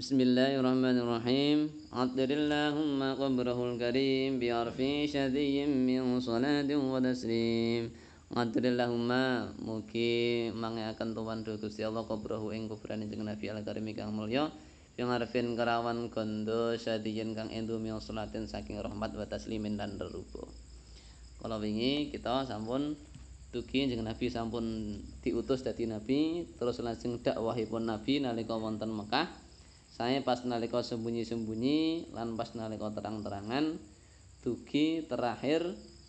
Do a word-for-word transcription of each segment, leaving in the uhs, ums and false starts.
Bismillahirrahmanirrahim. Addirillahumma qabrahul karim bi'arfi syadiyyin min salatin wa taslim. Addirillahumma mugi mangeaken tuwan Gusti Allah qabrahu ing kuburane jeneng Nabi al-karim kang mulya bi'arfin kerawan gondo syadiyyin kang endu min salatin saking rahmat wa taslimin dan rerupa. Kala wingi kita sampun dugi jeneng Nabi sampun diutus dadi nabi terus lajeng dakwahipun Nabi nalika wonten Mekah. Saya pas nalika sembunyi-sembunyi lan pas nalika terang-terangan dugi terakhir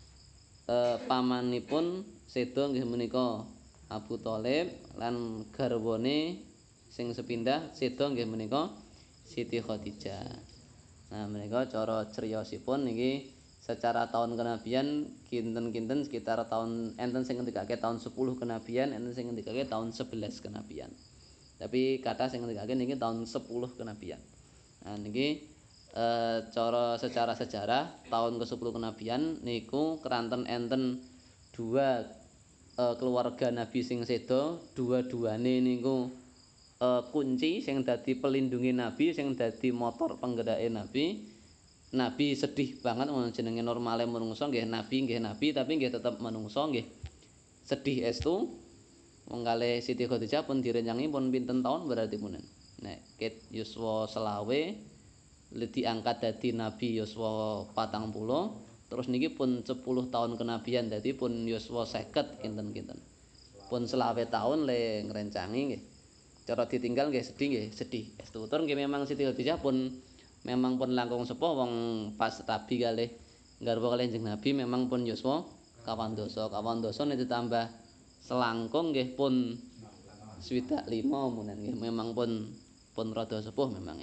eh, pamanipun sedo nggih menika Abu Thalib lan garwane sing sepindah sedo nggih menika Siti Khadijah. Nah, menika cara criyosipun niki secara tahun kenabian kinten-kinten sekitar tahun enten sing ngendikake tahun sepuluh kenabian, enten sing ngendikake tahun sebelas kenabian. Tapi kata sing ngendikake niki tahun sepuluh kenabian. Nah niki e, cara secara sejarah tahun ke sepuluh kenabian niku keranten enten dua e, keluarga nabi sing sedo, dua-duane niku e, kunci sing dadi pelindungi nabi, sing dadi motor penggerake nabi. Nabi sedih banget jenenge normale menungso nggih nabi nggih nabi tapi nggih tetep menungso nggih. Sedih estu. Wong kalih Siti Khadijah pun direncangi pun pinten tahun berarti punen. Nek ket yuswa selawe le diangkat dadi nabi yuswa patang puluh terus niki pun sepuluh tahun kenabian dadi pun yuswa seket kinten-kinten. Pun selawe tahun le ngrencangi nggih. Cara ditinggal nggih sedih nggih, sedih. Estu tur nggih memang Siti Khadijah pun memang pun langkung sepuh wong pas rabi kalih garwa kalih Kanjeng Nabi memang pun yuswa kawan dosa, kawan dosa nek ditambah selangkung nggih pun swidak lima munen nggih memang pun pun rada sepuh memang.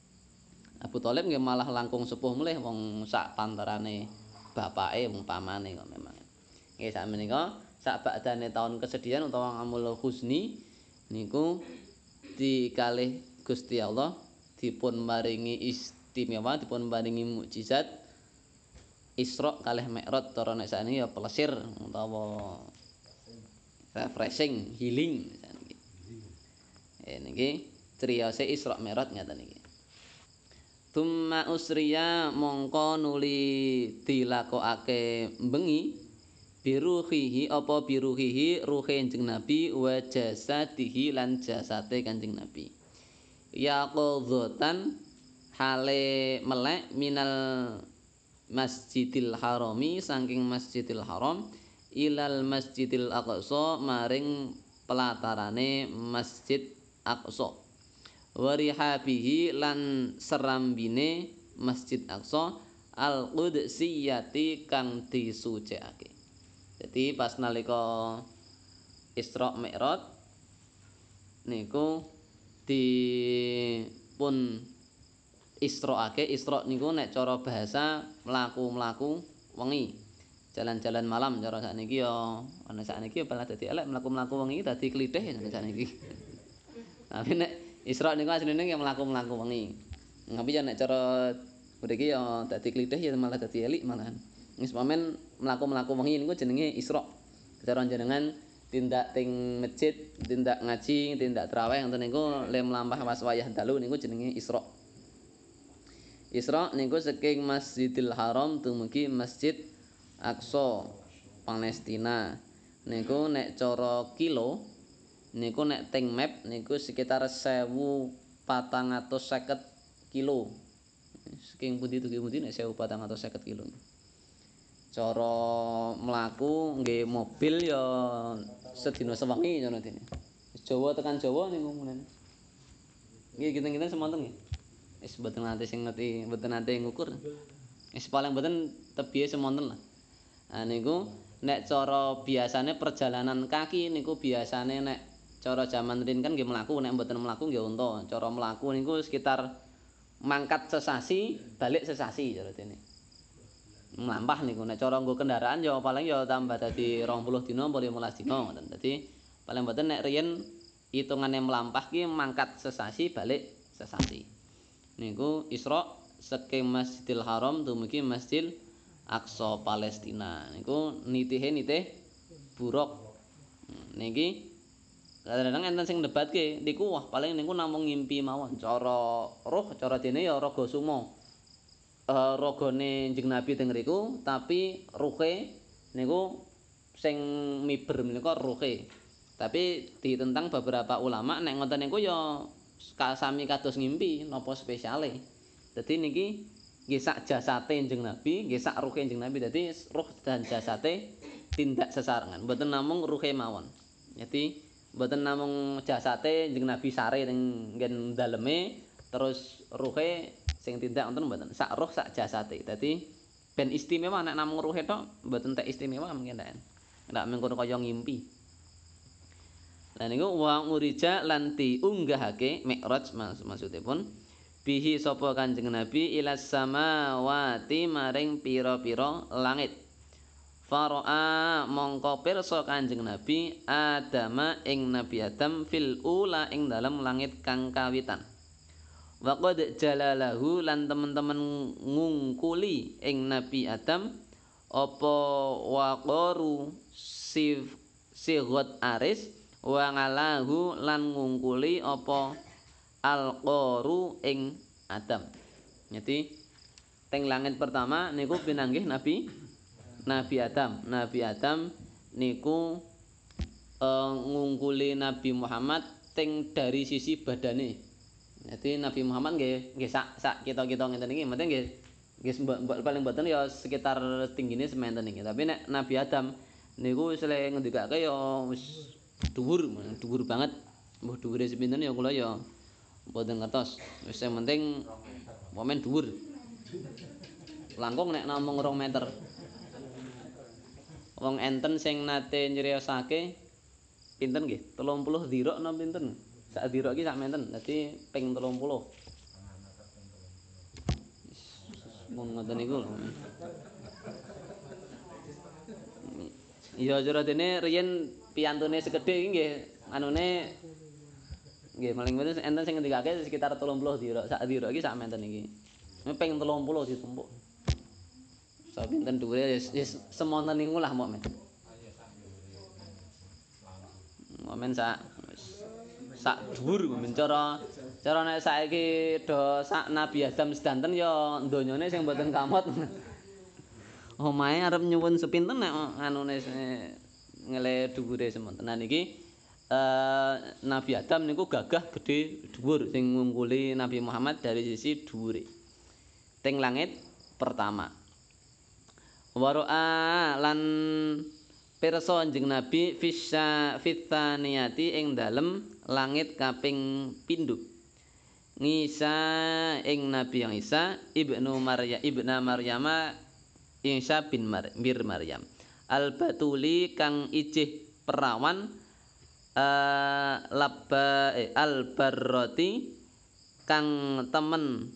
Abu Thalib nggih malah langkung sepuh mulih wong sak pantarane bapake wong pamane kok memang. Nggih sak menika sak badane taun kesedihan utawa ngamul husni niku dikalih Gusti Allah dipun maringi istimewa, dipun maringi mukjizat Isra kalih Mi'raj cara nek sakniki ya plesir utawa refreshing, healing niki. Eh niki criyose Isra Mi'raj ngaten niki. Tumma usriya mongko nuli dilakokake bengi biruhihi apa biruhihi ruhe Kanjeng Nabi wa jasadihi lan jasate Kanjeng Nabi. Yaqadzatan hale melek minal Masjidil Harami saking Masjidil Haram ilal Masjidil Aqsa maring pelatarane Masjid Aqsa. Warihabihi lan serambine Masjid Aqsa al-Qudsiyati kang disucikake. Jadi pas nalika Isra Mi'raj niku dipun Isra'ake, Isra niku nek cara bahasa mlaku-mlaku wengi. Jalan-jalan malam cara sakniki ya ana sakniki ya malah dadi elek mlaku-mlaku wengi dadi klithih ya sakniki. Tapi nek Isra niku asline ya mlaku-mlaku wengi. Tapi ya nek cara mriki ya dadi klithih ya malah dadi elik malahan. Wis pamen mlaku-mlaku wengi niku jenenge Isra. Cara jenengan tindak ting masjid, tindak ngaji, tindak traweh ngoten niku le mlampah pas wayah dalu niku jenenge Isra. Isra niku saking Masjidil Haram dumugi Masjid Aqsa Palestina. Niku nek cara kilo niku nek teng map niku sekitar seribu patang atus seket kilo. Saking pundi dugi pundi nek seribu patang atus seket kilo. Cara mlaku nggih mobil ya sedina sewengi ngono dene. Jawa tekan Jawa niku mulane. Nggih kinten-kinten semonten nggih. Wis mboten nate sing ngerti, mboten nate ngukur. Wis paling mboten tebihe semonten lah. Nah niku nek cara biasane perjalanan kaki niku biasane nek cara jaman rin kan nggih mlaku, nek mboten mlaku nggih unta. Cara mlaku niku sekitar mangkat sesasi, balik sesasi cara dene. Mlampah niku nek cara nggo kendaraan ya paling ya tambah dadi rong puluh dina apa lima belas dina ngoten. Dadi paling mboten nek riyen hitungane mlampah ki mangkat sesasi balik sesasi. Niku Isra saking Masjidil Haram dumugi Masjid Aqsa Palestina. Niku nitihe nitih buruk. Niki Kadang-kadang enten sing debatke niku wah paling niku namung ngimpi mawon. Cara roh, cara dene ya raga sumo. Uh, ragane Kanjeng Nabi teng ngriku, tapi ruhe niku sing miber menika ruhe. Tapi ditentang beberapa ulama nek ngoten niku ya sami kados ngimpi napa spesiale. Dadi niki nggih sak jasate Kanjeng Nabi, nggih sak ruhe Kanjeng Nabi. Dadi ruh dan jasate tindak sesarengan, mboten namung ruhe mawon. Jadi mboten namung jasate Kanjeng Nabi sare ning nggen daleme terus ruhe sing tindak wonten mboten sak roh sak jasate. Dadi ben istimewa nek namung ruhe tok mboten tek istimewa mungkin ndak. Ndak mengkono kaya ngimpi. Lah niku wa urija lan diunggahake Mi'raj maksudipun bihi sapa Kanjeng Nabi ilas samawati maring pira-pira langit. Faro'a mongko pirsa Kanjeng Nabi Adama ing Nabi Adam fil ula ing dalam langit kang kawitan. Wa qad jalalahu lan temen-temen ngungkuli ing Nabi Adam apa waqaru sif sigot aris wa ngalahu lan ngungkuli apa alqaru ing Adam. Jadi teng langit pertama niku pinanggih Nabi Nabi Adam. Nabi Adam niku uh, ngungkuli Nabi Muhammad teng dari sisi badane. Jadi Nabi Muhammad nggih nggih sak sak kita-kita ngeten iki, mboten nggih nggih paling mboten ya sekitar tinggine sementen iki. Tapi nek Nabi Adam niku wis le ngendikake ya wis dhuwur, dhuwur banget. Mbah dhuwure sepinten ya kula ya mboten ngertos. Wis sing penting momen dhuwur. Langkung nek namung rong meter. Wong enten sing nate nyriosake pinten nggih? telung puluh dirok napa pinten? Sak dirok iki sak menten. Dadi ping telung puluh. Mun ngoten niku. Iya cara dene riyen piyantune sekedhik iki nggih anune nggih maling mboten enten sing ngendikake sekitar telung puluh dirok. Sak dirok iki sak menten iki. Ping telung puluh ditumpuk. So pinten dhuwure wis wis semonten niku lah mok men. Momen sak sak dhuwur men cara cara nek saiki do sak Nabi Adam sedanten ya donyane sing mboten kamot. Omahe arep nyuwun sepinten nek anune ngele dhuwure semonten. Nah niki eh, Nabi Adam niku gagah gedhe dhuwur sing ngungkuli Nabi Muhammad dari sisi dhuwure. Teng langit pertama. Waro'a lan pirsa Kanjeng Nabi fisya fitsaniyati ing dalem langit kaping pindho. Ngisa ing Nabi yang Isa ibnu Maryam ibna Maryama Isa bin Mar bir Maryam. Al-Batuli kang ijih perawan uh, labba eh, al-barrati kang temen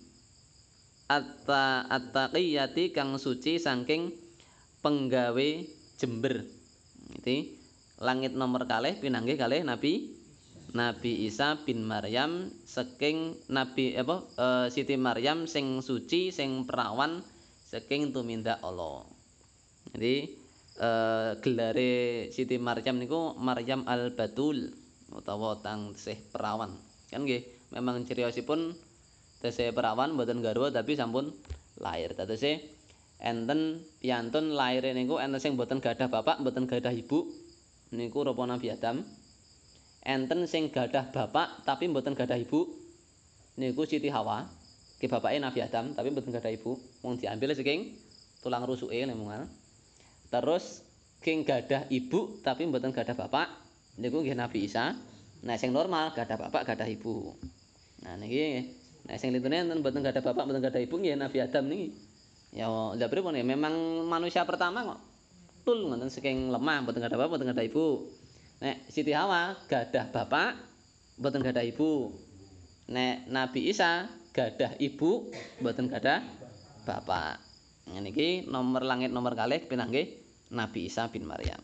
atta attaqiyati kang suci saking penggawe jember. Iki langit nomor kalih pinanggih kalih Nabi Nabi Isa bin Maryam saking Nabi apa e, Siti Maryam sing suci sing perawan saking tumindak Allah. Jadi e, gelare Siti Maryam niku Maryam al-Batul utawa tang tesih perawan. Kan nggih memang ciriosipun tesih perawan mboten garwa tapi sampun lahir. Tetese enten piyantun laire niku enten sing mboten gadah bapak, mboten gadah ibu. Niku rupa Nabi Adam. Enten sing gadah bapak tapi mboten gadah ibu. Niku Siti Hawa. Ki bapake Nabi Adam tapi mboten gadah ibu. Wong diambil saking tulang rusuke lemungan. Terus king gadah ibu tapi mboten gadah bapak. Niku nggih Nabi Isa. Nah sing normal gadah bapak, gadah ibu. Nah niki nek sing lintune enten mboten gadah bapak, mboten gadah ibu nggih Nabi Adam niki. Ya lha pripun ya memang manusia pertama kok tul ngoten saking lemah mboten gadah bapak mboten gadah ibu. Nek Siti Hawa gadah bapak mboten gadah ibu. Nek Nabi Isa gadah ibu mboten gadah bapak. Niki nomor langit nomor kalih pinanggih Nabi Isa bin Maryam.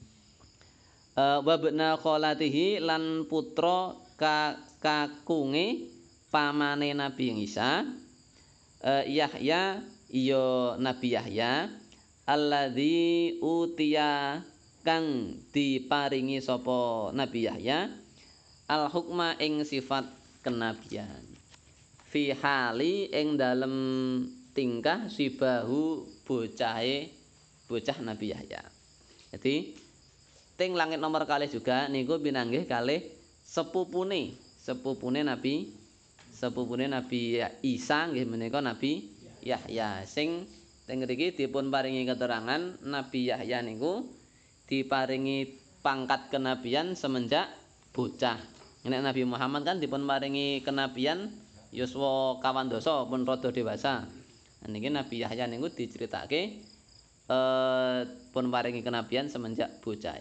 Uh, wabna kholatihi lan putra ka kakunge pamane Nabi Isa uh, Yahya iya Nabi Yahya alladzi utiya kang diparingi sapa Nabi Yahya al hukma ing sifat kenabian fi hali ing dalem tingkah sibahu bocahe bocah Nabi Yahya. Jadi ting langit nomor kalih juga niku pinanggih kalih sepupune sepupune Nabi sepupune Nabi Isa nggih menika Nabi Yahya sing teng mriki dipun paringi keterangan Nabi Yahya niku diparingi pangkat kenabian semenjak bocah. Nek Nabi Muhammad kan dipun paringi kenabian yuswa kawan dosa pun rada dewasa. Niki Nabi Yahya niku diceritake eh pun paringi kenabian semenjak bocah.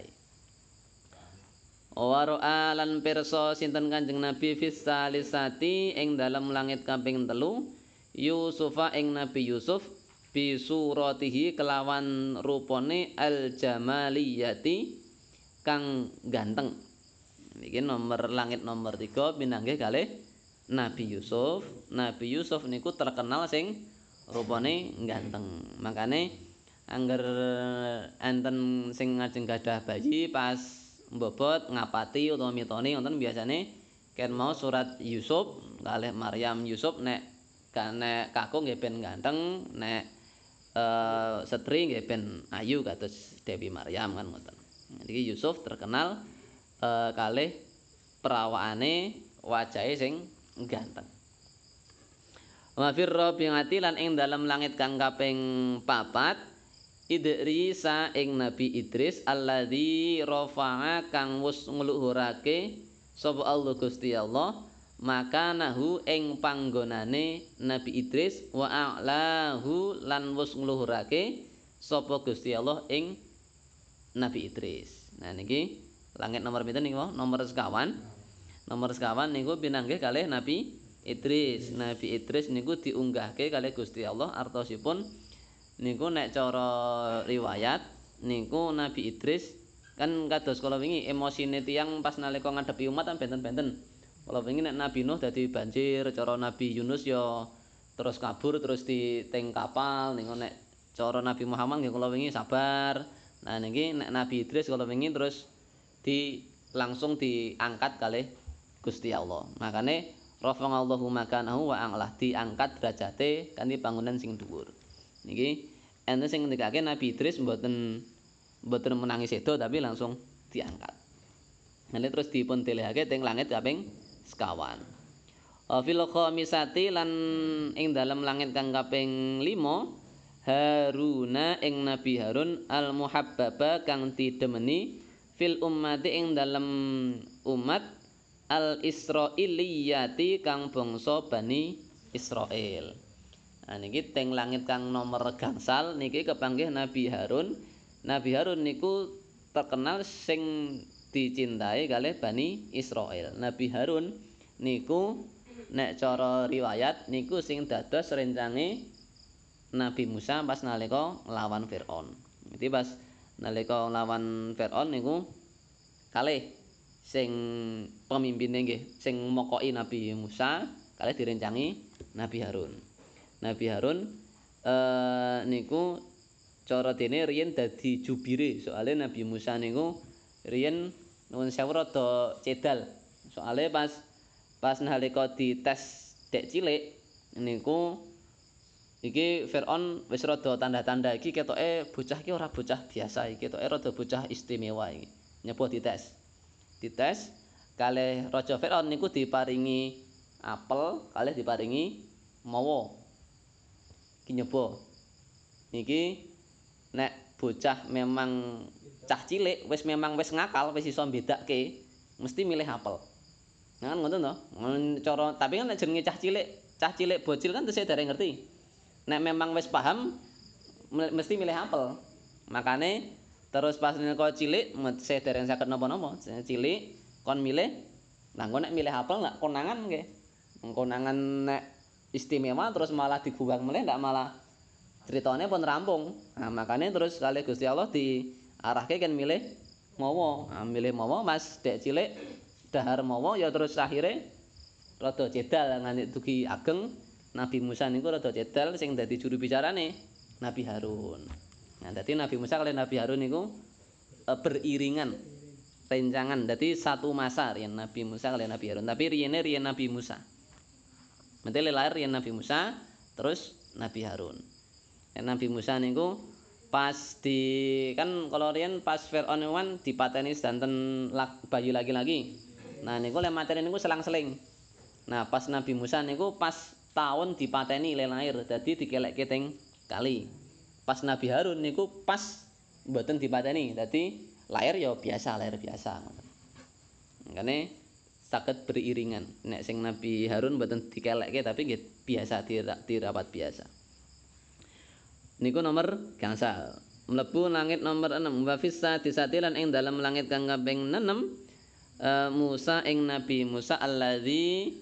Waro'a lan pirsa sinten Kanjeng Nabi fis salisati ing dalam langit kaping telu Yusufa ing Nabi Yusuf bi suratihi kelawan rupane al jamaliyati kang ganteng. Niki nomor langit nomor tiga pinanggih kalih Nabi Yusuf. Nabi Yusuf niku terkenal sing rupane ganteng. Makane angger enten sing ngajeng gadah bayi pas mbobot ngapati utawa mitoni wonten biasane ken mau surat Yusuf kalih Maryam Yusuf nek nek kakung nggih ben ganteng nek uh, setri nggih ben ayu kados Dewi Maryam kan ngoten. Niki Yusuf terkenal uh, kalih perawakane wajahe sing ganteng. Wa fir rabi'ati lan ing dalam langit kang kaping papat Idrisa ing Nabi Idris alladzi rafa'a kang wus ngluhurake sapa Allah Gusti Allah maka nahu ing panggonane Nabi Idris wa a'lahu lan wus ngluhurake sapa Gusti Allah ing Nabi Idris. Nah niki langit nomor pinten niku? Nomor sekawan. Nomor sekawan niku pinanggih kalih Nabi Idris. Nabi Idris niku diunggahke kalih Gusti Allah artosipun niku nek cara riwayat niku Nabi Idris kan kados kala wingi emosine tiyang pas nalika ngadepi umat kan benten-benten. Kala wingi nek Nabi Nuh dadi banjir, cara Nabi Yunus ya terus kabur terus di teng kapal niku nek cara Nabi Muhammad nggih kala wingi sabar. Nah niki nek Nabi Idris kala wingi terus di langsung diangkat kalih Gusti Allah. Makane rafa'allahu makanahu wa a'lah diangkat derajate kanthi panggonan sing dhuwur. Niki enten sing ngendikake Nabi Idris mboten mboten menangi sedo tapi langsung diangkat. Nanti terus dipun tilihake teng langit kaping sekawan. Fil khamisati lan ing dalam langit kang kaping lima Haruna ing Nabi Harun al muhabbaba kang didemeni fil ummati ing dalam umat al Israiliyati kang bangsa Bani Israel. Nah niki teng langit kang nomor gangsal niki kepanggih Nabi Harun. Nabi Harun niku terkenal sing dicintai kalih Bani Israel. Nabi Harun niku nek cara riwayat niku sing dados rencange Nabi Musa pas nalika nglawan Firaun. Jadi pas nalika nglawan Firaun niku kalih sing pemimpine nggih sing mokoki Nabi Musa kalih direncangi Nabi Harun. Nabi Harun eh, niku cara dene riyen dadi jubire soalnya Nabi Musa niku riyen nuwun sewu rada cedal. Soale pas pas nalika dites dek cilik niku iki Firaun wis rada tanda-tanda iki ketoke bocah iki ora bocah biasa iki ketoke rada bocah istimewa iki. Nyoba dites. Dites kalih Raja Firaun niku diparingi apel, kalih diparingi mawa. Iki nyoba. Niki nek bocah memang cah cilik wis memang wis ngakal wis iso mbedakake mesti milih apel. Nah ngoten to. Cara tapi kan nek jenenge cah cilik, cah cilik bocil kan tesih dereng ngerti. Nek memang wis paham mesti milih apel. Makane terus pas nalika cilik tesih dereng saged napa-napa. Cilik kon milih nah engko nek milih apel nak konangan nggih. Konangan nek istimewa terus malah dibuang meneh ndak malah ceritane pun rampung. Nah, makanya terus kali Gusti Allah diarahke kan milih mawa. Nah, milih mawa Mas dek cilik dahar mawa ya terus akhire rada cedal nganti dugi ageng Nabi Musa niku rada cedal sing dadi juru bicarane Nabi Harun. Nah, dadi Nabi Musa kali Nabi Harun niku e, beriringan. rencangan. Dadi satu masa riyen Nabi Musa kalian Nabi Harun, tapi riyene riyen Nabi Musa. Mate lahir riyen Nabi Musa, terus Nabi Harun. Ya, Nabi Musa niku pas di kan kalau riyen pas Firaun kan dipateni sedanten bayi lagi-lagi. Nah niku le materi niku selang-seling. Nah pas Nabi Musa niku pas tahun dipateni le lahir, dadi dikelekke teng kali. Pas Nabi Harun niku pas mboten dipateni, dadi lahir ya biasa, lahir biasa. Makane saged beriringan. Nek sing Nabi Harun mboten dikelekke tapi nggih biasa dirawat biasa. Niku nomor gangsal. Mlebu langit nomor enam. Wa fis sadisati lan ing dalam langit kang kaping enam uh, Musa ing Nabi Musa alladzi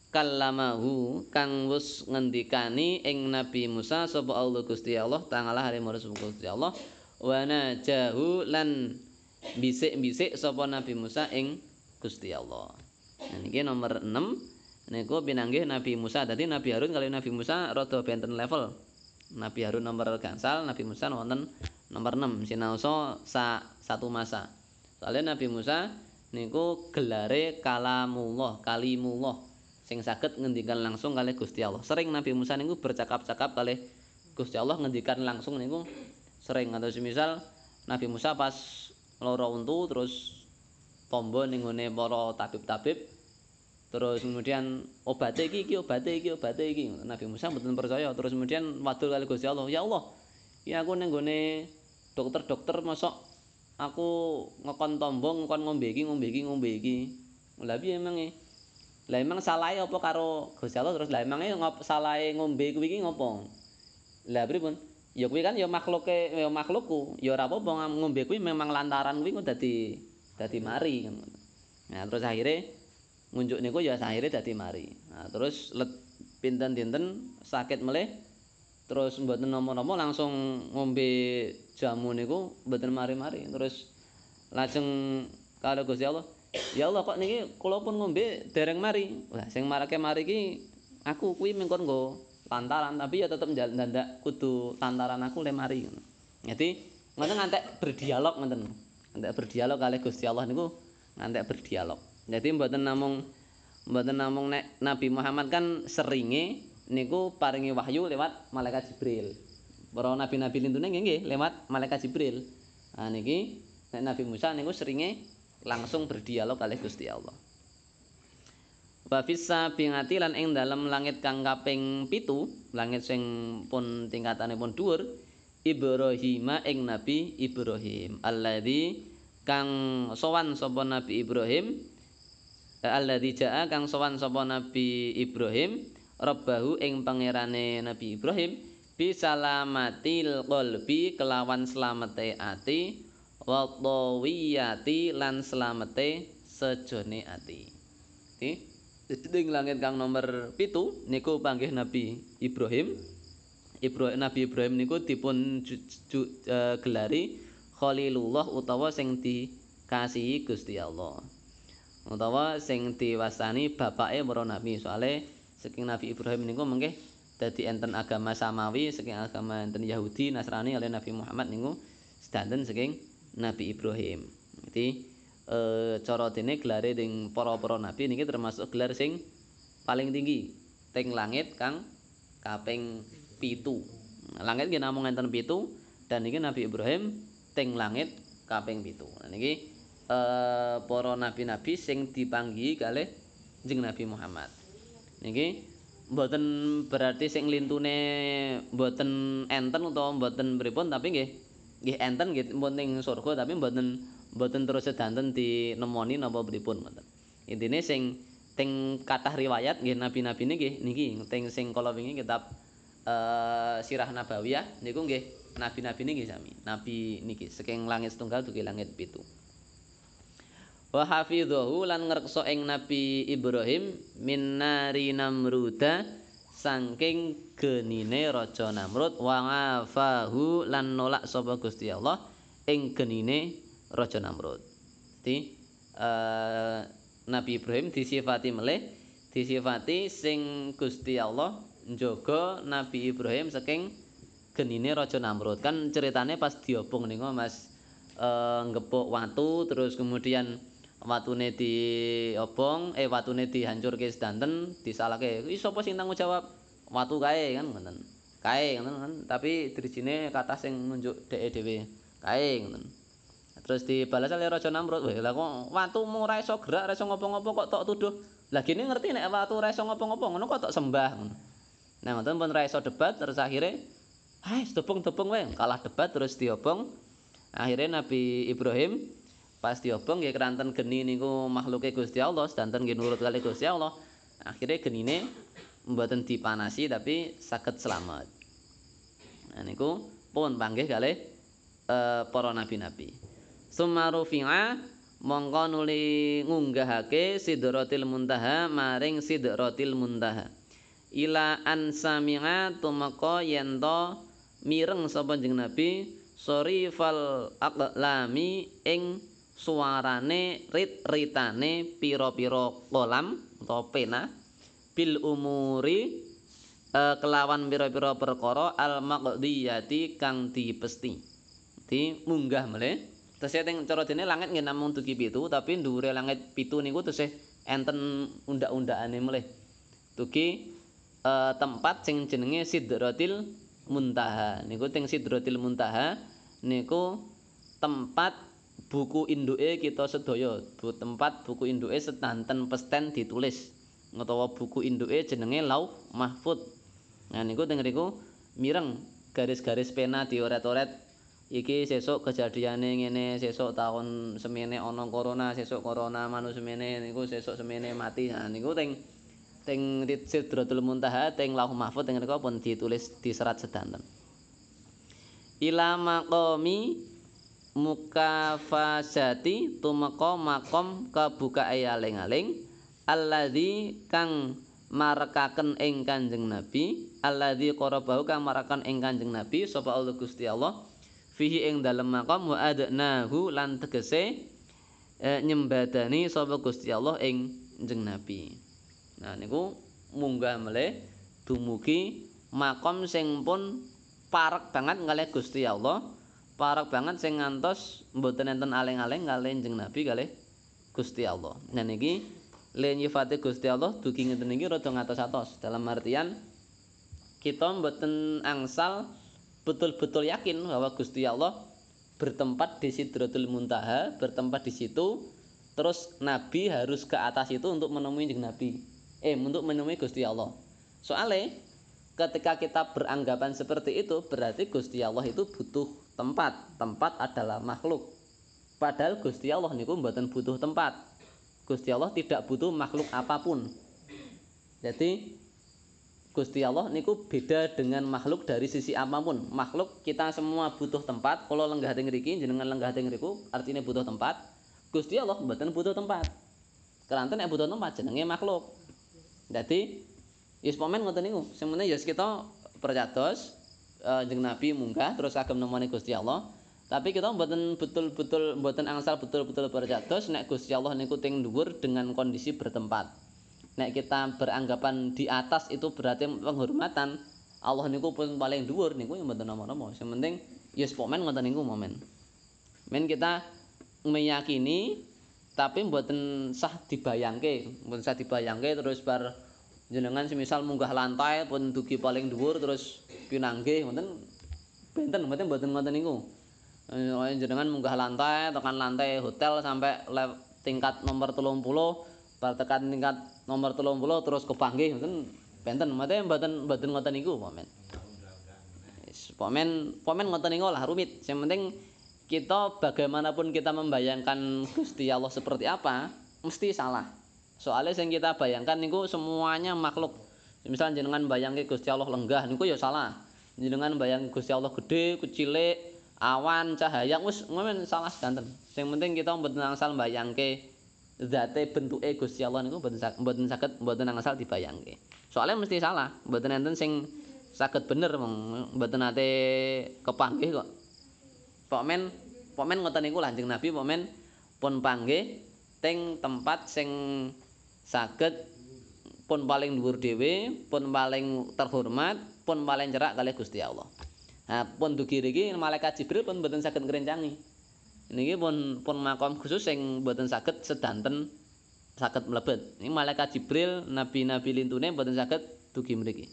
kallamahu kang wus ngendikani ing Nabi Musa sapa Allah Gusti Allah taala hari marang Gusti Allah wa najahu lan bisik-bisik sapa Nabi Musa ing Gusti Allah. Nah niki nomor enam niku pinanggih Nabi Musa. Dadi Nabi Harun kali Nabi Musa rada benten level. Nabi Harun nomor gangsal, Nabi Musa wonten nomor enam sinaosa sa satu masa. Soalnya Nabi Musa niku gelare kalamullah, kalimullah sing saged ngendikan langsung kalih Gusti Allah. Sering Nabi Musa niku bercakap-cakap kalih Gusti Allah ngendikan langsung niku sering. Atau semisal Nabi Musa pas lara untu terus tombo ning ngene para tabib-tabib terus kemudian obate iki iki obate iki obate iki Nabi Musa mboten percaya terus kemudian wadul kalih Gusti Allah ya Allah ya aku ning gone dokter-dokter mosok aku ngekon tombo ngekon ngombe iki ngombe iki ngombe iki lha piye emange lah emang salahe apa karo Gusti Allah terus lah emange salahe ngombe kuwi iki ngopo lah pripun ya kuwi kan ya makhluke ya makhlukku ya ora apa-apa ngombe kuwi memang lantaran kuwi kok dadi dadi mari nah terus akhirnya ngunjuk niku ya akhirnya dadi mari nah terus let pinten dinten sakit meleh terus mboten nomo-nomo langsung ngombe jamu niku mboten mari-mari terus lajeng karo Gusti Allah ya Allah kok niki kula pun ngombe dereng mari lah sing marake mari iki aku kuwi mengkon nggo lantaran tapi ya tetep ndak kudu lantaran aku le mari ngono. Jadi ngoten ngantek berdialog ngoten. Ngantek berdialog kalih Gusti Allah niku ngantek berdialog. Jadi mboten namung mboten namung nek Nabi Muhammad kan seringe niku paringi wahyu lewat malaikat Jibril. Para nabi-nabi lintune nggih lewat malaikat Jibril. Nah niki nek Nabi Musa niku seringe langsung berdialog kalih Gusti Allah. Wa fissa bingati lan ing dalem langit kang kaping pitu, langit sing pun tingkatanipun dhuwur, Ibrahim ing Nabi Ibrahim. Alladzi kang sowan sapa Nabi Ibrahim, alladzi jaa kang sowan sapa Nabi Ibrahim, Rabbahu ing pangerane Nabi Ibrahim, bisalamatil qalbi kelawan slamete ati, wa tawiyati lan slamete sejone ati. Nggih. Ing langit kang nomor pitu niku panggih Nabi Ibrahim. Ibrahim Nabi Ibrahim niku dipun ju, ju, uh, gelari Khalilullah utawa sing dikasihi Gusti Allah. Utawa sing diwastani bapake para nabi. Soale saking Nabi Ibrahim niku mengke dadi enten agama samawi, saking agama enten Yahudi, Nasrani oleh Nabi Muhammad niku sedanten saking Nabi Ibrahim. Jadi e, cara dene gelare ning para-para nabi niki termasuk gelar sing paling tinggi teng langit kang kaping pitu. Langit nggih namung enten pitu dan niki Nabi Ibrahim teng langit kaping pitu. Nah niki e, para nabi-nabi sing dipanggihi kalih Kanjeng Nabi Muhammad. Niki mboten berarti sing lintune mboten enten utawa mboten pripun tapi nggih nggih enten nggih pun ning surga tapi mboten mboten terus sedanten dinemoni napa pripun ngoten. Intine sing teng kathah riwayat nggih nabi-nabi niki niki teng sing kala wingi kitab uh, Sirah Nabawiyah niku nggih nabi-nabi niki sami. Nabi niki saking langit setunggal dugi langit pitu. Wa hafidhahu lan ngreksa ing Nabi Ibrahim min nari Namruda saking genine raja Namrud wa ngafahu lan nolak sapa Gusti Allah ing genine Raja Namrud. Jadi uh, Nabi Ibrahim disifati melih, disifati sing Gusti Allah njaga Nabi Ibrahim saking genine Raja Namrud. Kan ceritane pas diobong niku Mas eh, ngepuk watu terus kemudian watune diobong eh watune dihancurke sedanten disalahke iki sapa sing tanggung jawab watu kae kan ngoten kae ngoten kan tapi dirijine kathah sing nunjuk dheke dhewe kae ngoten terus dibalas oleh Raja Namrud wah lah kok watumu ora iso gerak ora iso ngopo-ngopo kok tok tuduh lah gini ngerti nek watu ora iso ngopo-ngopo ngono kok tok sembah ngono nah ngoten pun ora iso debat terus akhirnya hai dobong-dobong wae kalah debat terus diobong akhirnya Nabi Ibrahim pas diobong nggih keranten geni niku makhluke Gusti Allah sedanten nggih nurut kali Gusti Allah akhirnya genine mboten dipanasi tapi saged selamat nah niku pun panggih kalih eh, para nabi-nabi sumarufi'a mongko nuli ngunggahake sidratil muntaha maring sidratil muntaha ila an sami'a tumeka yen to mireng sapa jeneng nabi sorifal aqlami ing suarane rit-ritane pira-pira kolam utawa pena bil umuri eh, kelawan pira-pira perkara al maqdiyati kang dipesti di munggah meleh tesih teng cara dene langit nggih namung dugi pitu tapi dhuwure langit pitu niku tesih enten undak-undakane meleh dugi eh, tempat sing jenenge Sidratil Muntaha niku teng Sidratil Muntaha niku tempat buku induke kita sedaya bu tempat buku induke sedanten pesten ditulis utawa buku induke jenenge Lauh Mahfud nah niku teng mriku mireng garis-garis pena dioret-oret iki sesuk kejadiane ngene sesuk tahun semene ana corona sesuk corona manu semene niku sesuk semene mati nah niku teng teng Sidratul Muntaha teng Lauh Mahfud teng mriku pun ditulis diserat sedanten ila maqami mukafasati tumeka makom kebuka aling-aling alladzi kang marekaken ing Kanjeng Nabi alladzi qarabahu kang marekaken ing Kanjeng Nabi sapa Allah Gusti Allah fihi ing dalem makom wa adnahu lan tegese e, nyembadani sapa Gusti Allah ing Kanjeng Nabi nah niku munggah meleh dumugi makom sing pun parek banget kalih Gusti Allah parek banget sing ngantos mboten enten aling-aling kalih Kanjeng Nabi kalih Gusti Allah nah niki le nyifate Gusti Allah dugi ngeten niki rada ngatos-atos dalam artian kita mboten angsal betul-betul yakin bahwa Gusti Allah bertempat di Sidratul Muntaha bertempat di situ terus Nabi harus ke atas itu untuk menemui Kanjeng Nabi eh untuk menemui Gusti Allah soalnya ketika kita beranggapan seperti itu berarti Gusti Allah itu butuh tempat tempat adalah makhluk padahal Gusti Allah niku mboten butuh tempat Gusti Allah tidak butuh makhluk apapun jadi Gusti Allah niku beda dengan makhluk dari sisi apapun makhluk kita semua butuh tempat kalau lenggah teng mriki jenengan lenggah teng mriku artinya butuh tempat Gusti Allah mboten butuh tempat keranten nek butuh tempat jenenge makhluk jadi yes pomen ngoten niku sing meneh yes kita percados uh, jeung Nabi munggah terus kagem nemoni Gusti Allah tapi kita mboten betul-betul mboten angsal betul-betul percados nek Gusti Allah niku teng dhuwur dengan kondisi bertempat nek kita beranggapan di atas itu berarti penghormatan Allah niku pun paling dhuwur niku ya mboten nama-nama sing penting yes pomen ngoten niku momen men kita meyakini tapi mboten sah dibayangke mboten sah dibayangke terus bar jenengan semisal munggah lantai pun dugi paling dhuwur terus pinanggih ngoten benten mboten mboten ngoten niku jenengan munggah lantai tekan lantai hotel sampai tingkat nomor telung puluh bar tekan tingkat nomor telung puluh terus kepanggih ngoten benten mboten mboten mboten ngoten niku pomen pomen pomen ngoten niku lah rumit yang penting kita bagaimanapun kita membayangkan Gusti Allah seperti apa mesti salah soalnya yang kita bayangkan niku semuanya makhluk misal jenengan bayangke Gusti Allah lenggah niku ya salah jenengan bayang Gusti Allah gede kecile awan cahaya wis ngomen salah sedanten yang penting kita mboten angsal bayangke zate bentuke Gusti Allah niku mboten mboten saged mboten angsal dibayangke soalnya mesti salah mboten enten sing saged bener mboten nate kepanggih kok pokmen pokmen ngoten niku Kanjeng Nabi pokmen pun panggih teng tempat sing saged pun paling dhuwur dhewe, pun paling terhormat, pun paling cerak kalih Gusti Allah. Nah, pun dugi niki malaikat Jibril pun mboten saged ngrencangi. Niki pun pun makom khusus sing mboten saged sedanten saged mlebet. Ini malaikat Jibril, nabi-nabi lintune mboten saged dugi mriki.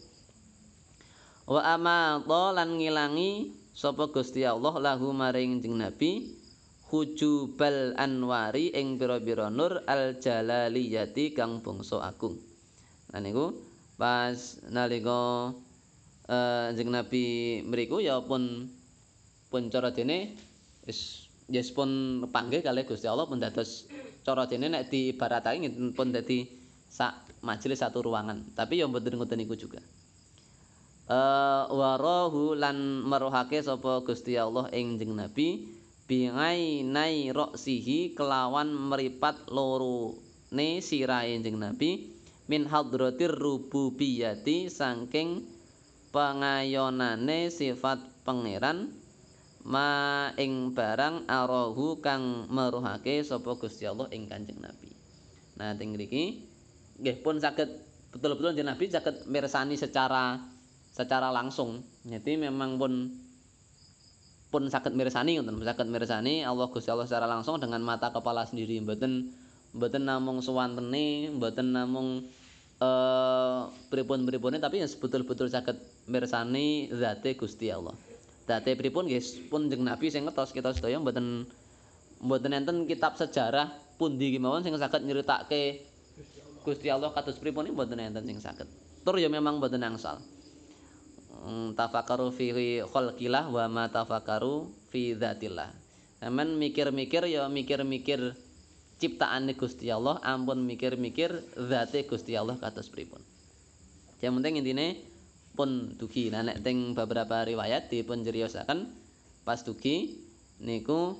Wa amata lan ngilangi sapa Gusti Allah lahu maring jeneng nabi hujubal anwari ing pira-pira nur al jalaliyati kang bangsa agung. Nah niku pas nalika eh jeneng nabi mriku ya pun pun cara dene wis yes pun panggih kalih Gusti Allah pun dados cara dene nek diibaratake pun dadi sak majelis satu ruangan. Tapi ya mboten ngoten niku juga. Eh warahu lan meruhake sapa Gusti Allah ing jeneng Nabi bingainai roksihi kelawan meripat loro ne sirahe jeneng Nabi min hadratir rububiyati saking pangayonane sifat pangeran ma ing barang arahu kang meruhake sapa Gusti Allah ing Kanjeng Nabi. Nah teng mriki nggih pun saged betul-betul Kanjeng Nabi saged mirsani secara secara langsung. Jadi memang pun pun saged mirsani ngoten, saged mirsani Allah Gusti Allah secara langsung dengan mata kepala sendiri, mboten mboten namung suwantene, mboten namung eh pripun-pripune tapi ya betul-betul saged mirsani zate Gusti Allah. Date pripun nggih pun jeneng Nabi sing ngetos kita sedaya mboten mboten enten kitab sejarah pundi kemawon sing saged nyritake Gusti Allah kados pripun mboten enten sing saged. Tur ya memang mboten angsal. Tafakaru fi khalqillah wa ma tafakaru fi dzatillah. Sampeyan mikir-mikir ya mikir-mikir ciptaane Gusti Allah, ampun mikir-mikir zate Gusti Allah kados pripun. Yang penting intine pun dugi. Nah nek teng beberapa riwayat dipun jeriyosaken pas dugi niku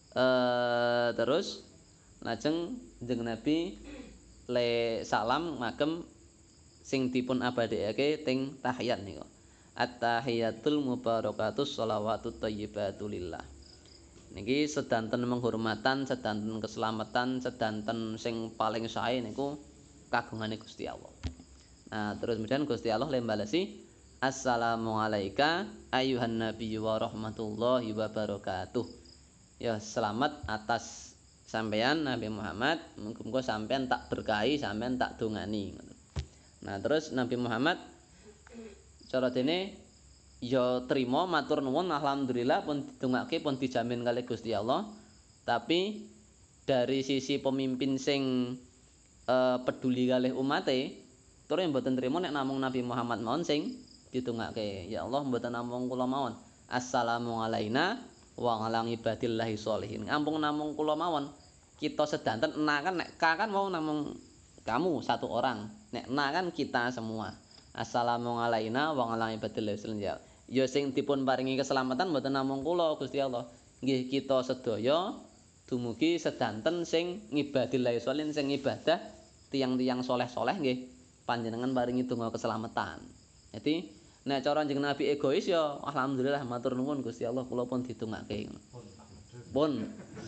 eh, terus lajeng jeneng Nabi le salam ngagem sing dipun abadekake teng tahiyat niku. At-tahiyatul mubarakatus shalawatut thayyibatu lillah. Niki sedanten menghormatan, sedanten keselamatan, sedanten sing paling sae niku kagungane Gusti Allah. Nah, terus kemudian Gusti Allah lembalesi Assalamu alayka ayuhan nabiyyu wa rahmatullahi wa barakatuh. Ya, selamat atas sampean Nabi Muhammad, muga-muga sampean tak berkahi, sampean tak dongani. Nah, terus Nabi Muhammad cara dene ya trima matur nuwun alhamdulillah pun didongake pun dijamin kalih Gusti Allah. Tapi dari sisi pemimpin sing eh, peduli kalih umate tur mboten trima nek namung Nabi Muhammad mawon sing didongake. Ya Allah mboten namung kula mawon. Assalamu alaina wa ala ibadillahi sholihin. Ampun namung kula mawon. Kita sedanten enakan nek ka kan mau namung kamu satu orang. Nek na kan kita semua. Assalamu alaina wa ala ibadillahi sholihin. Ya sing dipun paringi keselamatan mboten namung kula Gusti Allah. Nggih kita sedaya dumugi sedanten sing ngibadillahi sholihin sing ibadah tiang-tiang soleh-soleh nggih panjenengan paringi donga keselamatan. Jadi nek cara jeneng Nabi egois ya alhamdulillah matur nuwun Gusti Allah kula pun didongake. Pun.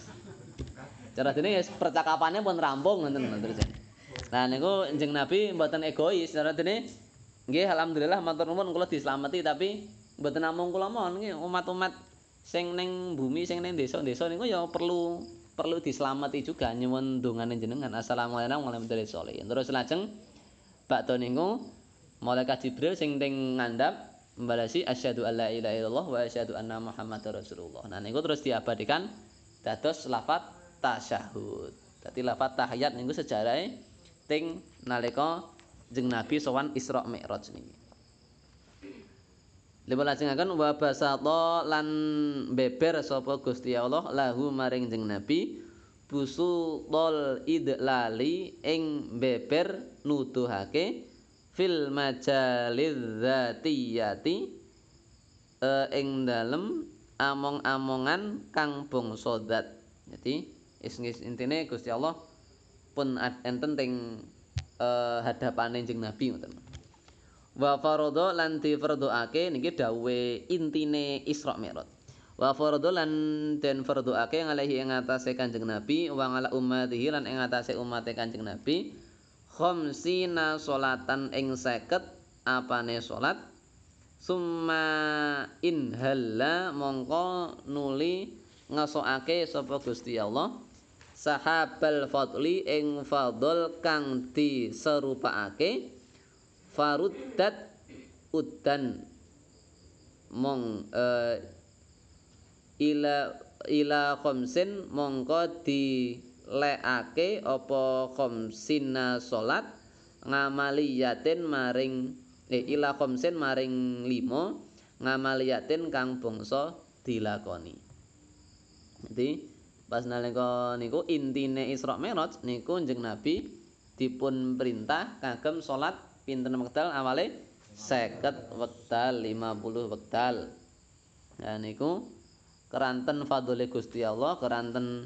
Cara dene percakapannya pun rampung ngoten terus. Nah niku jeneng Nabi mboten egois, cara dene nggih alhamdulillah matur nuwun kula dislameti tapi mboten namung kula mawon nggih umat-umat sing ning bumi sing ning desa-desa niku ya perlu perlu dislameti juga nyuwun dongane jenengan. Assalamualaikum warahmatullahi wabarakatuh. Terus lajeng bakda niku malaikat Jibril sing teng ngandhap mbalasi asyhadu alla ilaha illallah wa asyhadu anna muhammadar rasulullah. Nah niku terus diabadikan dados lafaz tasyahud. Dadi lafaz tahiyat niku sejarahe teng nalika jeneng Nabi sowan Isra Mi'raj niki. Lha lajengaken wa basata lan beber sapa Gusti Allah lahu maring jeneng Nabi busutol idlali ing beber nuduhake fil majalidz dzatiyati e, ing dalem among-amongan kang bangsa zat. Jadi is intine Gusti Allah pun enten teng e, hadapane jeneng Nabi ngoten. Wa faradha lan difardhoake niki dawuhe intine Isra Mi'raj. Wa faradha lan den fardhoake ngalehi ing atase Kanjeng Nabi wa ngala ummatihi lan ing atase umate Kanjeng Nabi khamsina sholatan ing seket apane salat summa inhalla mongko nuli ngesokake sapa Gusti Allah sahabal fadli ing fadl kang diserupakake faruddat udan mong uh, ila ila khamsin mongko dilekake apa khamsina salat ngamaliyatin maring eh ila khamsin maring lima ngamaliyatin kang bangsa dilakoni. Jadi pas nalika niku intine Isra Mi'raj niku Kanjeng Nabi dipun perintah kagem salat pinten wekdal awale seket wekdal lima puluh wekdal. Nah niku keranten fadhole Gusti Allah, keranten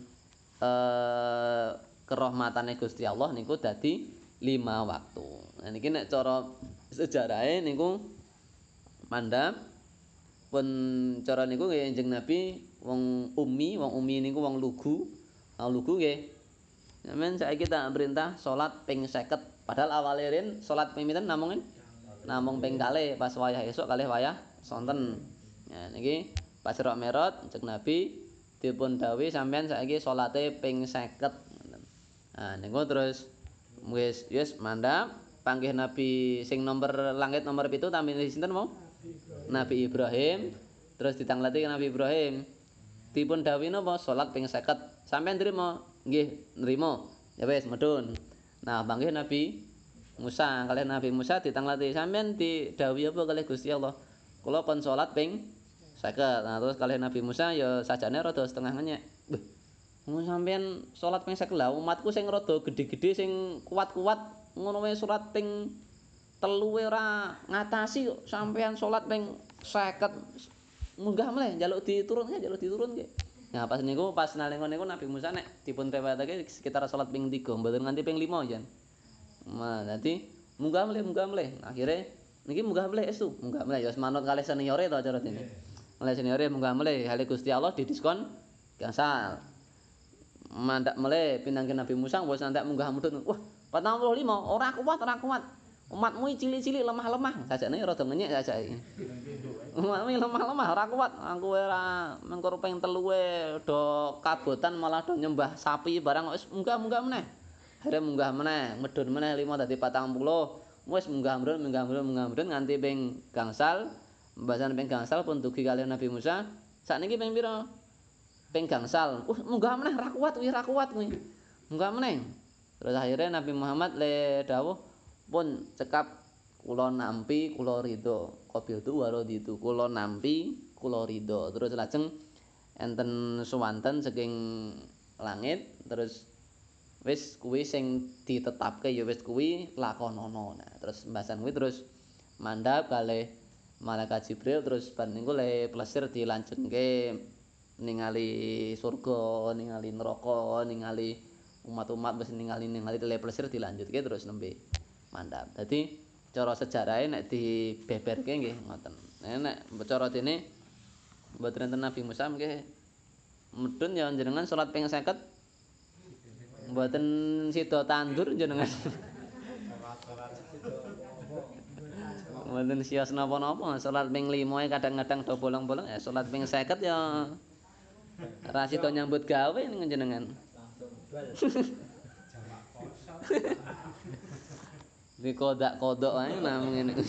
eh, kerahmatane Gusti Allah niku dadi lima waktu. Nah niki nek cara sejarahe niku mandhap pun cara niku nggih Kanjeng Nabi wong ummi, wong ummi niku wong lugu. Wong lugu nggih. Sampeyan saiki tak perintah salat ping seket, padahal awale rin salat ping pinten namung namung ping kalih pas wayah esuk kalih wayah sonten. Nah niki pas Isra Mi'raj Kanjeng Nabi dipun dawuhi sampeyan saiki salate ping seket. Nah niku terus wis wis mandhap panggih Nabi sing nomor langit nomor pitu tamine sinten mau? Nabi Ibrahim. Terus ditangleti Nabi Ibrahim. Dipun dawuhi napa salat ping seket. Sampeyan nrimo? Nggih, nrimo. Ya wis medun. Nah, panggih Nabi Musa, kalih Nabi Musa ditangleti sampeyan didhawuhi apa kalih Gusti Allah? Kula kon salat ping seket. Nah, terus kalih Nabi Musa ya sajane rada setengah ngenyek. Beh, mun sampeyan salat ping seket lah umatku sing rada gedhe-gedhe sing kuat-kuat ngono wae salat ping telu ora ngatasi kok sampean salat ping seket munggah meneh njaluk diturunke njaluk diturunke. Nah pas niku pas nalika niku Nabi Musa nek dipun riwayatake sekitar salat ping tiga mboten nganti ping lima jan. Nah dadi munggah meneh munggah meneh akhire niki munggah meneh estu munggah meneh ya manut kalih seniore to cara dene. Oleh seniore munggah meneh hale Gusti Allah didiskon gangsal. Mandak meneh pinangke Nabi Musa wis antek munggah mudhun. Wah patang puluh lima ora kuat ora kuat. Umatmu cilik-cilik lemah-lemah, sajane rada ngenyek sajake. Umatmu lemah-lemah ora kuat, aku ora mengko ping telu e do kabotan malah do nyembah sapi barang wis munggah-munggah meneh. Akhire munggah meneh, medhun meneh lima dadi patang puluh. Wis munggah mrun, munggah mrun, munggah mrun nganti ping gangsal. Pembahasan ping gangsal pun dugi kaliyan Nabi Musa. Sakniki ping pira? Ping gangsal. Wah, munggah meneh ra kuat kuwi, ra kuat kuwi. Munggah meneh. Terus akhirnya Nabi Muhammad le dawuh pun cekap kula nampi kula ridho qabiltu waraditu kula nampi kula ridho terus lajeng enten suwanten saking langit terus wis kuwi sing ditetapke ya wis kuwi lakonana nah terus mbasan kuwi terus mandhap kalih malaikat Jibril terus bar niku le plesir dilanjutke ningali surga ningali neraka ningali umat-umat wis ningali ningali le plesir dilanjutke terus nembe mandhap. Dadi cara sejarahe nek dibeberke nggih ngoten. Nek cara dene mboten enten Nabi Musa nggih medun ya jenengan salat ping seket mboten sida tandur jenengan. Mboten sios napa-napa salat ping lima kadang-kadang do bolong-bolong ya salat ping seket ya ra sida nyambut gawe ning jenengan. Di kodak-kodok ae namung ngene.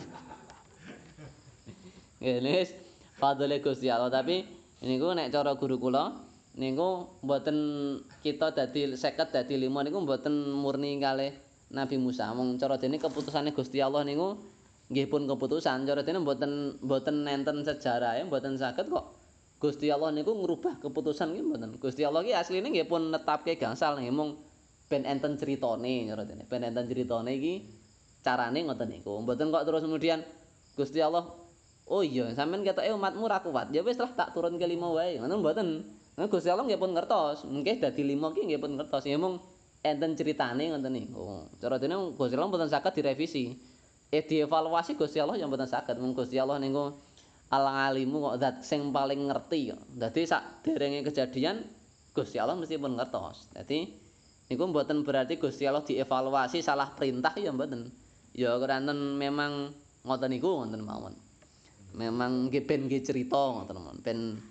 Ngene wis fadhole Gusti Allah tapi niku nek cara guru kula niku mboten kita dadi seket dadi lima niku mboten murni kalih Nabi Musa. Wong cara dene keputusane Gusti Allah niku nggih pun keputusan cara dene mboten mboten nenten sejarahe mboten saged kok Gusti Allah niku ngrubah keputusan nggih mboten. Gusti Allah ki asline nggih pun netapke gangsal nggih mung ben enten critane cara dene. Ben enten critane iki carane ngoten niku. Mboten kok terus kemudian Gusti Allah, "Oh iya, sampean ketoke umatmu ra kuat. Ya wis lah tak turun ke lima wae." Ngoten mboten. Nah, Gusti Allah nggih pun ngertos, mungkin dadi lima ki nggih pun ngertos. Ya mung enten critane ngoten niku. Cara dene Gusti Allah mboten saged direvisi. Eh dievaluasi Gusti Allah yang mboten saged. Mung Gusti Allah niku al-alimu kok zat sing paling ngerti. Dadi sak derenge kejadian Gusti Allah mesti pun ngertos. Dadi niku mboten berarti Gusti Allah dievaluasi salah perintah ya mboten. Ya keranten memang ngoten niku ngoten mawon. Memang nggih ben nggih crita ngoten mawon. Ben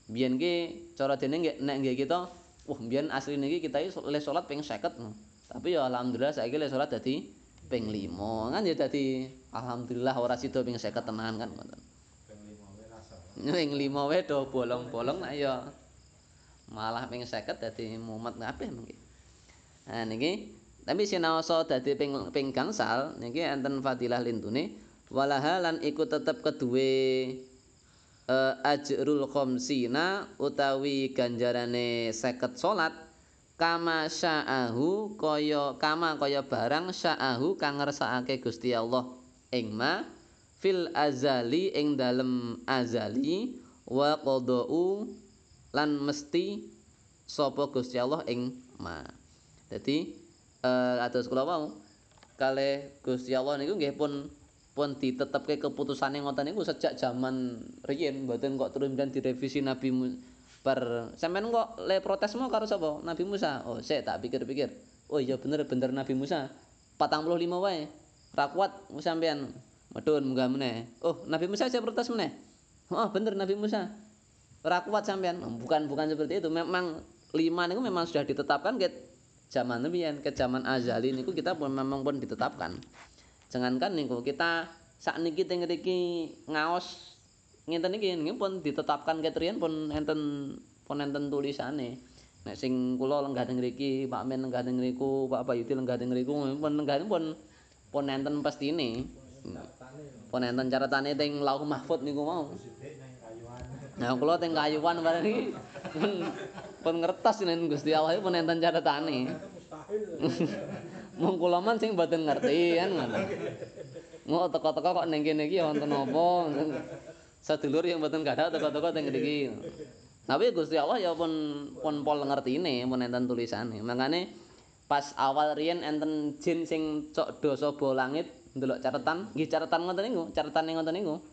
Biyen ki cara dene nggih nek nggih kita, wah biyen asline iki kita iki le salat ping seket. Tapi ya alhamdulillah saiki le salat dadi ping lima kan ya dadi alhamdulillah ora sida ping seket tenan kan ngoten. Ping lima wae do bolong-bolong nek ya malah ping seket dadi mumet kabeh nggih. Nah niki tapi sinaosa dadi ping ping gangsal niki enten fadilah lintune walaha lan iku tetep keduwe uh, ajrul khamsina utawi ganjarane seket salat kama sya'ahu kaya kama kaya barang sya'ahu kang ngersakake Gusti Allah ing ma fil azali ing dalem azali wa qada'u lan mesti sapa Gusti Allah ing ma. Dadi eh atus kula wau kalih Gusti Allah niku nggih pun pun ditetepke keputusane ngoten niku sejak zaman riyin mboten kok terus dan direvisi Nabi bar sampean kok le protes mau karo sapa Nabi Musa. Oh sik tak pikir-pikir. Oh iya bener bener Nabi Musa patang puluh lima wae ra kuat sampean medun munggah meneh. Oh Nabi Musa saya protes meneh. Oh bener Nabi Musa ora kuat sampean. Bukan bukan seperti itu. Memang lima niku memang sudah ditetapkan ke zaman riyen, ke zaman azali niku kita pun memang pun ditetapkan. Jangankan niku kita sakniki teng mriki ngaos ngenten iki nggih pun ditetapkan ke riyen pun enten pun enten tulisane. Nek sing kula lenggah teng mriki, Pak Men lenggah teng mriku, Pak Bayuti lenggah teng mriku pun lenggah pun pun enten pestine. Pun enten catetane teng Lauh Mahfuz niku mau. Nah kula teng kayuwan bareng iki pun pun ngertos nen Gusti Allah pun enten catetane. Mong kula man sing mboten ngerti kan ngoten. Mau teko-teko kok ning kene iki wonten apa? Sedulur yang mboten gadah teko-teko teng mriki. Tapi Gusti Allah ya pun pun pol ngertine, pun enten tulisane. Makane pas awal riyen enten jin sing cok do saba langit ndelok catetan, nggih catetan ngoten niku, catetane ngoten niku.